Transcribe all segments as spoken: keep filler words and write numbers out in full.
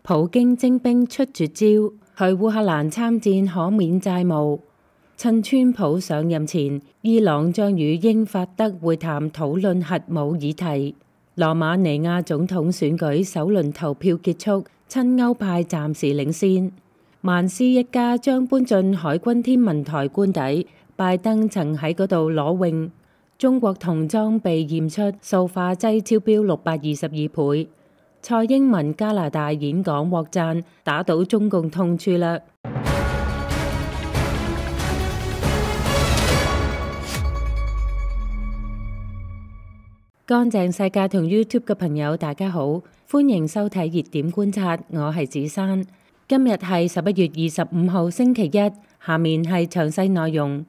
普京徵兵出絕招，去烏克蘭參戰可免債務。趁川普上任前，伊朗將與英法德會談討論核武議題。羅馬尼亞總統選舉首輪投票結束，親歐派暫時領先。曼斯一家將搬進海軍天文台官邸，拜登曾喺嗰度裸泳。中國童裝被驗出塑化劑超標六百二十二倍。蔡英文加拿大演講獲讚，打倒中共痛處啦。乾淨世界同 YouTube 嘅朋友大家好，歡迎收睇熱點觀察，我係子珊。今日係十一月二十五號星期一，下面係詳細內容。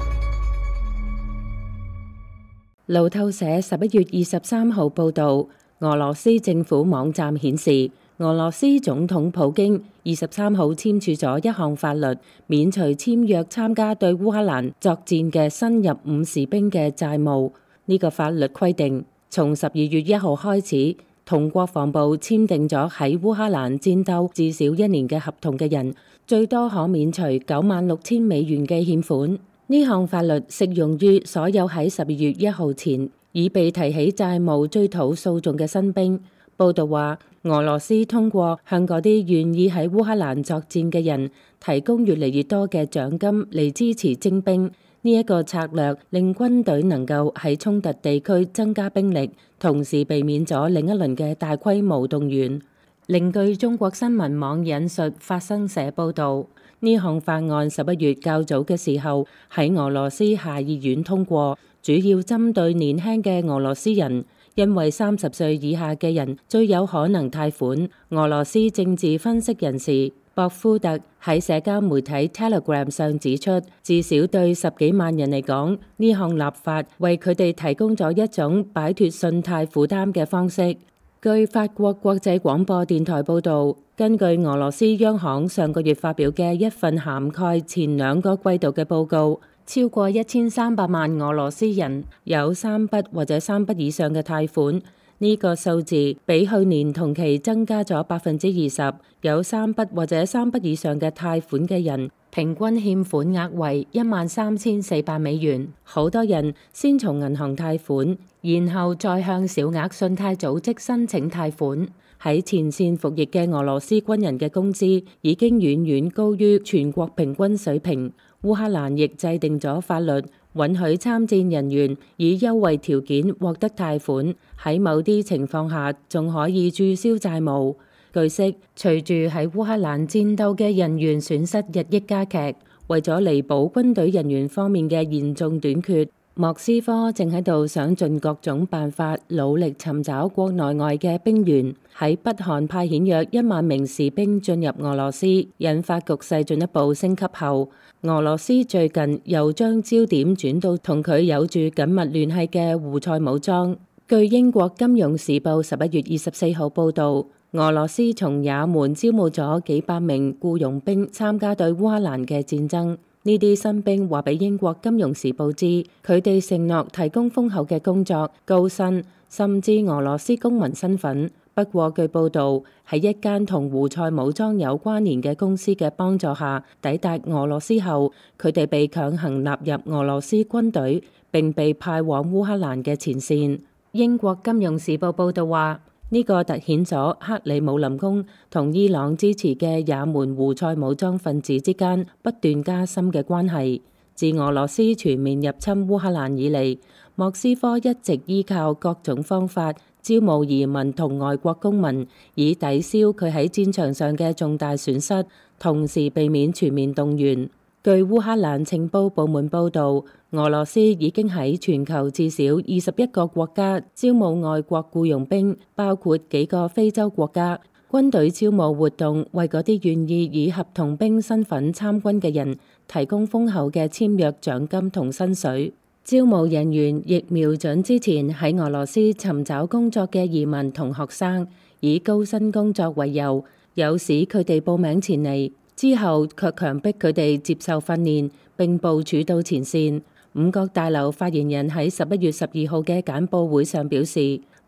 路透社十一月二十三號報道，俄羅斯政府網站顯示，俄羅斯總統普京二十三號簽署咗一項法律，免除簽約參加對烏克蘭作戰嘅新入伍士兵嘅債務。呢個法律規定，從十二月一號開始，同國防部簽訂咗喺烏克蘭戰鬥至少一年嘅合同嘅人，最多可免除九萬六千美元嘅欠款。呢項法律適用於所有喺十二月一號前已被提起債務追討訴訟嘅新兵。報道話，俄羅斯通過向嗰啲願意喺烏克蘭作戰嘅人提供越嚟越多嘅獎金嚟支持徵兵。呢一個策略令軍隊能夠喺衝突地區增加兵力，同時避免咗另一輪嘅大規模動員。另據中國新聞網引述法新社報導，呢項法案十一月較早嘅時候喺俄羅斯下議院通過，主要針對年輕嘅俄羅斯人，因為三十歲以下嘅人最有可能貸款。俄羅斯政治分析人士博夫特喺社交媒體 Telegram 上指出，至少對十幾萬人嚟講，呢項立法為佢哋提供咗一種擺脫信貸負擔嘅方式。據法國國際廣播電台報導，根據俄羅斯央行上個月發表嘅一份涵蓋前兩個季度嘅報告，超過一千三百萬俄羅斯人有三筆或者三筆以上嘅貸款。呢個數字比去年同期增加咗百分之二十，有三筆或者三筆以上嘅貸款嘅人，平均欠款額為一萬三千四百美元。好多人先從銀行貸款，然後再向小額信貸組織申請貸款。喺前線服役嘅俄羅斯軍人嘅工資已經遠遠高於全國平均水平。烏克蘭亦制定咗法律，允許參戰人員以優惠條件獲得貸款，喺某啲情況下仲可以註銷債務。據悉，隨住喺烏克蘭戰鬥嘅人員損失日益加劇，為咗彌補軍隊人員方面嘅嚴重短缺，莫斯科正喺度想盡各種辦法，努力尋找國內外嘅兵員。喺北韓派遣約一萬名士兵進入俄羅斯，引發局勢進一步升級後，俄羅斯最近又將焦點轉到同佢有住緊密聯繫嘅胡塞武裝。據英國金融時報十一月二十四號報導，俄羅斯從也門招募咗幾百名僱傭兵參加對烏克蘭嘅戰爭。呢啲新兵話俾英國金融時報知，佢哋承諾提供豐厚嘅工作、高薪，甚至俄羅斯公民身份。不過據報導，喺一間同胡塞武裝有關聯嘅公司嘅幫助下，抵達俄羅斯後，佢哋被強行納入俄羅斯軍隊，並被派往烏克蘭嘅前線。英國金融時報報導話，呢個突顯咗克里姆林宮同伊朗支持嘅也門胡塞武裝分子之間不斷加深嘅關係。自俄羅斯全面入侵烏克蘭以嚟，莫斯科一直依靠各種方法招募移民同外國公民，以抵消佢喺戰場上嘅重大損失，同時避免全面動員。據烏克蘭情報部門報導，俄羅斯已經喺全球至少二十一個國家招募外國僱傭兵，包括幾個非洲國家。軍隊招募活動為嗰啲願意以合同兵身份參軍嘅人提供豐厚嘅簽約獎金同薪水。招募人員亦瞄準之前喺俄羅斯尋找工作嘅移民同學生，以高薪工作為由，誘使佢哋報名前嚟，之後卻強迫佢哋接受訓練並部署到前線。五角大樓發言人喺十一月十二號嘅簡報會上表示，不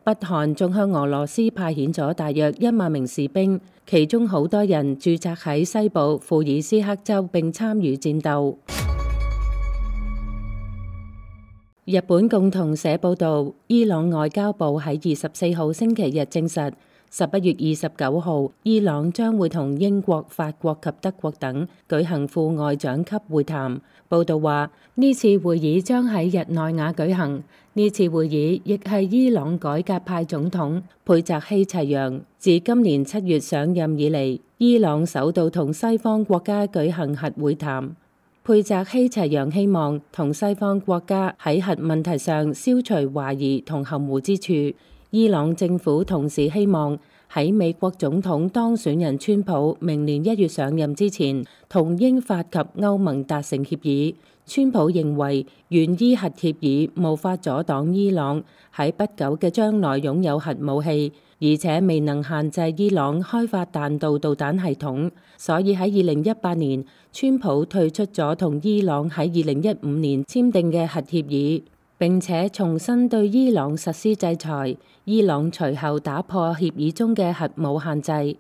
北韓仲向俄羅斯派遣咗大約一萬名士兵，其中好多人駐紮喺西部庫爾斯克州並參與戰鬥。日本共同社報導，伊朗外交部喺二十四號星期日證實，十一月二十九號，伊朗將會同英國、法國及德國等舉行副外長級會談。報導話，呢次會議將喺日內瓦舉行。呢次會議亦係伊朗改革派總統佩澤希齊揚自今年七月上任以嚟，伊朗首度同西方國家舉行核會談。佩澤希齊揚希望同西方國家喺核問題上消除懷疑同含糊之處。伊朗政府同時希望喺美國總統當選人川普明年一月上任之前，同英法及歐盟達成協議。川普認為原伊核協議無法阻擋伊朗喺不久嘅將來擁有核武器，而且未能限制伊朗開發彈道導彈系統，所以喺二零一八年，川普退出咗同伊朗喺二零一五年簽訂嘅核協議，並且重新對伊朗實施制裁。伊朗隨後打破協議中嘅核武限制。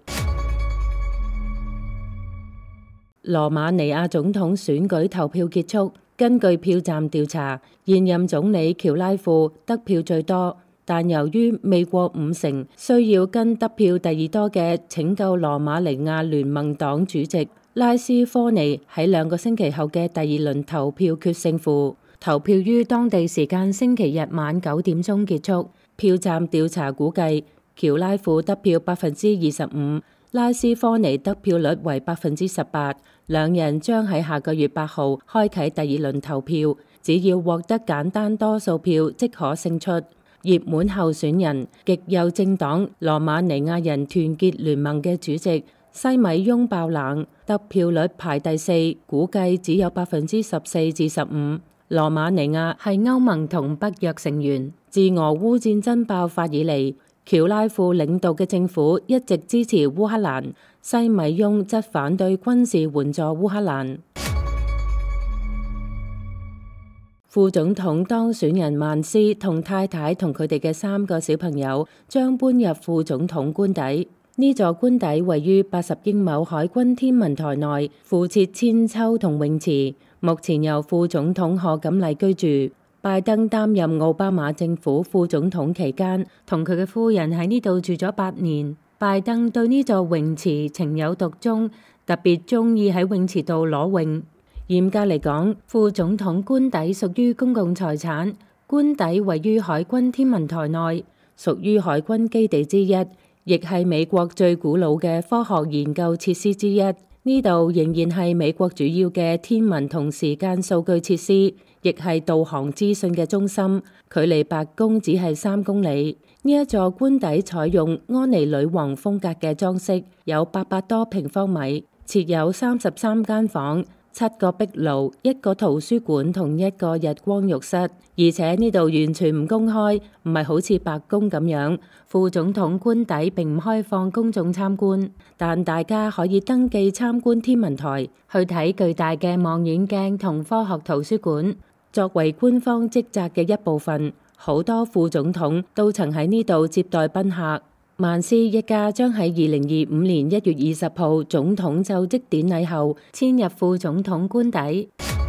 羅馬尼亞總統選舉投票結束，根據票站調查，現任總理喬拉庫得票最多，但由於未過五成，需要跟得票第二多嘅拯救羅馬尼亞聯盟黨主席拉斯科尼喺兩個星期後嘅第二輪投票決勝負。投票於當地時間星期日晚九點鐘結束。票站調查估計，喬拉庫得票百分之二十五，拉斯科尼得票率為百分之十八。兩人將喺下個月八號開啟第二輪投票，只要獲得簡單多數票即可勝出。熱門候選人極右政黨羅馬尼亞人團結聯盟嘅主席西米翁爆冷，得票率排第四，估計只有百分之十四至十五。羅馬尼亞係歐盟同北約成員，自俄烏戰爭爆發以嚟，喬拉庫領導嘅政府一直支持烏克蘭，西米翁則反對軍事援助烏克蘭。副總統當選人曼斯同太太同佢哋嘅三個小朋友將搬入副總統官邸。呢座官邸位於八十英畝海軍天文台內，附設千秋同泳池。目前由副總統賀錦麗居住。拜登擔任奧巴馬政府副總統期間，同佢嘅夫人喺呢度住咗八年。拜登對呢座泳池情有獨鍾，特別鍾意喺泳池度裸泳。嚴格嚟講，副總統官邸屬於公共財產。官邸位於海軍天文台內，屬於海軍基地之一，亦係美國最古老嘅科學研究設施之一。呢度仍然係美國主要嘅天文同時間數據設施，亦係導航資訊嘅中心。距離白宮只係三公里。呢一座官邸採用安妮女王風格嘅裝飾，有八百多平方米，設有三十三間房、七個壁爐、一個圖書館同一個日光浴室，而且呢度完全唔公開，唔係好似白宮咁樣。副總統官邸並唔開放公眾參觀，但大家可以登記參觀天文台，去睇巨大嘅望遠鏡同科學圖書館。作為官方職責嘅一部分，好多副總統都曾喺呢度接待賓客。曼斯一家將喺二零二五年一月二十號總統就職典禮後遷入副總統官邸。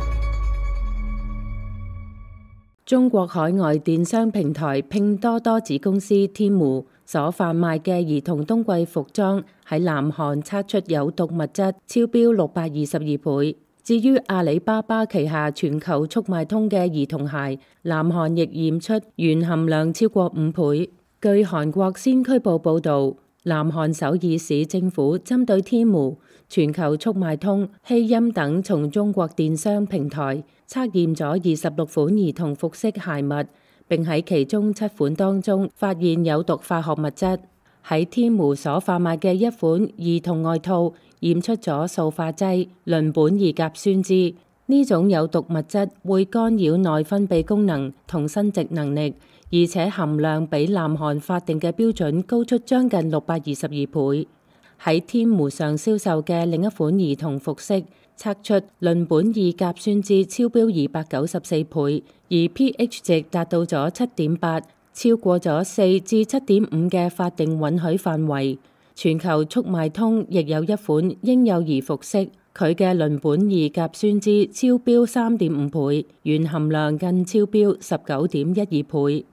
中國海外電商平台拼多多子公司天狐所販賣嘅兒童冬季服裝喺南韓測出有毒物質，超標六百二十二倍。至於阿里巴巴旗下全球速賣通嘅兒童鞋，南韓亦驗出鉛含量超過五倍。據韓國先驅報報導，南韓首爾市政府針對天狐、全球速賣通、希音等從中國電商平台測驗咗二十六款兒童服飾鞋襪，並喺其中七款當中發現有毒化學物質。喺天狐所販賣嘅一款兒童外套驗出咗塑化劑鄰苯二甲酸酯，呢種有毒物質會干擾內分泌功能同生殖能力，而且含量比南韓法定嘅標準高出將近六百二十二倍。喺天狐上銷售嘅另一款兒童服飾測出鄰苯二甲酸酯超標二百九十四倍，而 pH 值達到咗七點八， 超過咗四至七點五嘅法定允許範圍。全球速賣通亦有一款嬰幼兒服飾，佢嘅鄰苯二甲酸酯超標三點五倍，鉛含量更超標十九點一二倍。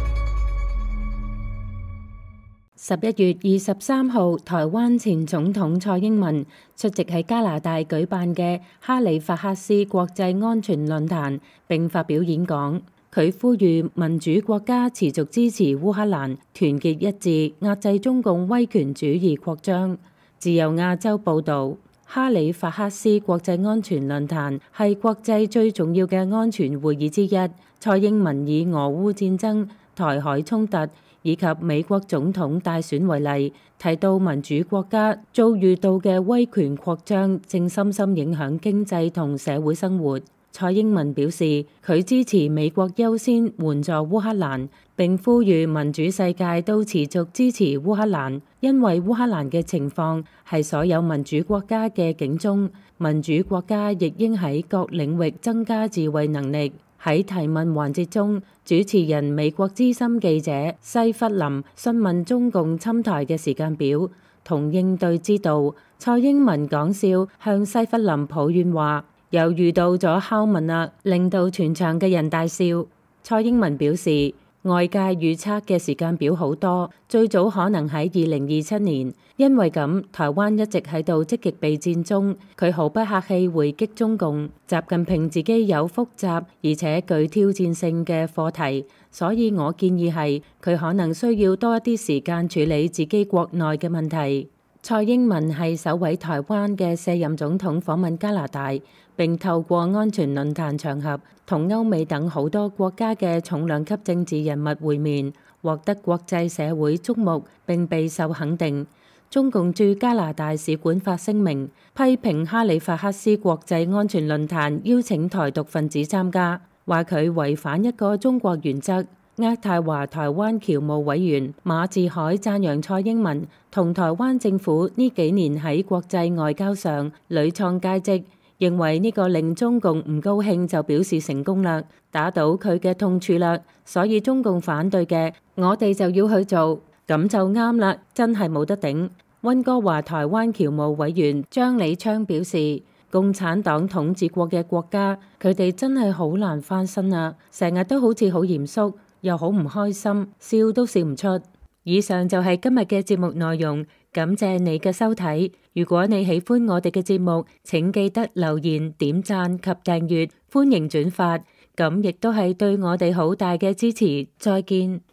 十一月二十三號，台灣前總統蔡英文出席喺加拿大舉辦嘅哈里法克斯國際安全論壇並發表演講。佢呼籲民主國家持續支持烏克蘭，團結一致壓制中共威權主義擴張。自由亞洲報導，哈里法克斯國際安全論壇係國際最重要嘅安全會議之一。蔡英文以俄烏戰爭、台海衝突以及美國總統大選為例，提到民主國家遭遇到嘅威權擴張正深深影響經濟同社會生活。蔡英文表示，佢支持美國優先援助烏克蘭，並呼籲民主世界都持續支持烏克蘭，因為烏克蘭嘅情況係所有民主國家嘅警鐘。民主國家亦應喺各領域增加自衛能力。喺提問環節中，主持人美國資深記者西弗林詢問中共侵台嘅時間表同應對之道。蔡英文講笑向西弗林抱怨話，又遇到咗拷問啦，令到全場嘅人大笑。蔡英文表示，外界預測嘅時間表好多，最早可能喺二零二七年。因為咁，台灣一直喺度積極備戰中。佢毫不客氣回擊中共。習近平自己有複雜而且具挑戰性嘅課題，所以我建議係佢可能需要多一啲時間處理自己國內嘅問題。蔡英文係首位台灣嘅卸任總統訪問加拿大，並透過安全論壇場合同歐美等好多國家嘅重量級政治人物會面，獲得國際社會矚目並備受肯定。中共駐加拿大使館發聲明，批評哈里法克斯國際安全論壇邀請台獨分子參加，話佢違反一個中國原則。渥太華台灣僑務委員馬志海讚揚蔡英文同台灣政府呢幾年喺國際外交上屢創佳績，認為呢個令中共唔高興就表示成功啦，打倒佢嘅痛處啦，所以中共反對嘅，我哋就要去做，咁就啱啦，真係冇得頂。溫哥華台灣僑務委員張李昌表示，共產黨統治過嘅國家，佢哋真係好難翻身啊，成日都好似好嚴肅，又好唔開心，笑都笑唔出。以上就係今日嘅節目內容，感謝你嘅收睇。如果你喜歡我哋嘅節目，請記得留言、點讚及訂閱，歡迎轉發，咁亦都係對我哋好大嘅支持。再見。